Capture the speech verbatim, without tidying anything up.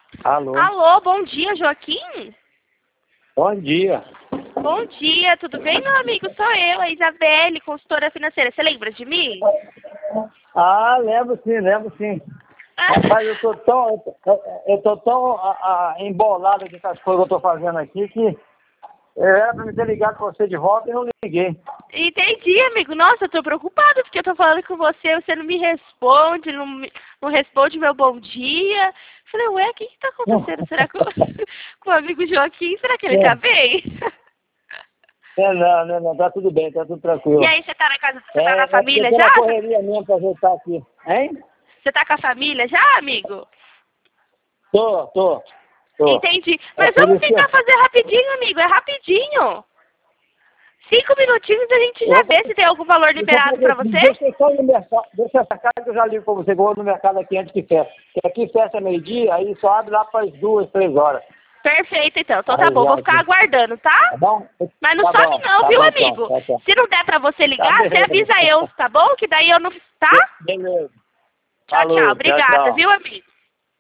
Alô? Alô, bom dia, Joaquim? Bom dia. Bom dia, tudo bem, meu amigo? Sou eu, a Isabelle, consultora financeira. Você lembra de mim? Ah, lembro sim, lembro sim. Rapaz, eu tô tão, eu, eu tô tão a, a, embolado aqui com as coisas que eu tô fazendo aqui que eu era pra me ter ligado com você de volta e não liguei. Entendi, amigo. Nossa, eu tô preocupada porque eu tô falando com você, você não me responde, não, me- não responde meu bom dia. Falei, ué, o que que tá acontecendo? Será que o, com o amigo Joaquim, será que ele tá bem? É, não, não, não, tá tudo bem, tá tudo E tranquilo. aí, você tá na casa, você tá É, na é porque eu família tô já? na correria mesmo pra ajeitar aqui. Hein? Você tá com a família já, amigo? Tô, tô, tô. Entendi. É Mas por vamos isso que tentar fazer rapidinho, amigo. É rapidinho. Cinco minutinhos a gente já eu vê se tem algum valor Deixa eu liberado fazer pra assim, você. deixa eu só ir no mercado, deixa eu sacar que eu já ligo pra você, que eu vou no mercado aqui antes que feche. Porque aqui fecha meio-dia, aí só abre lá para as duas, três horas. Perfeito, então. Então tá Aí bom. já Vou ficar aqui. aguardando, tá? Tá bom? Mas não Tá some bom, não, tá viu, bom então. amigo? Tá, tá. Se não der pra você Tá, ligar, você beleza. avisa eu, tá bom? Que daí eu não... Tá? Beleza. Tchau, tchau. Falou, tchau, Obrigada, tchau. viu, amigo?